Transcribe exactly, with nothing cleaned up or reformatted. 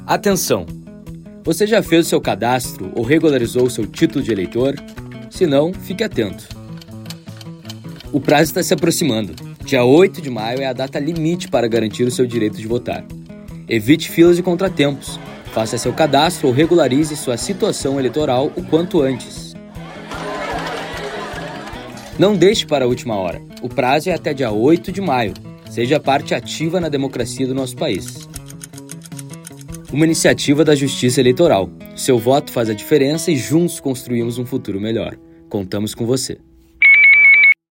Atenção! Você já fez o seu cadastro ou regularizou o seu título de eleitor? Se não, fique atento. O prazo está se aproximando. Dia oito de maio é a data limite para garantir o seu direito de votar. Evite filas e contratempos. Faça seu cadastro ou regularize sua situação eleitoral o quanto antes. Não deixe para a última hora. O prazo é até dia oito de maio. Seja parte ativa na democracia do nosso país. Uma iniciativa da Justiça Eleitoral. Seu voto faz a diferença e juntos construímos um futuro melhor. Contamos com você.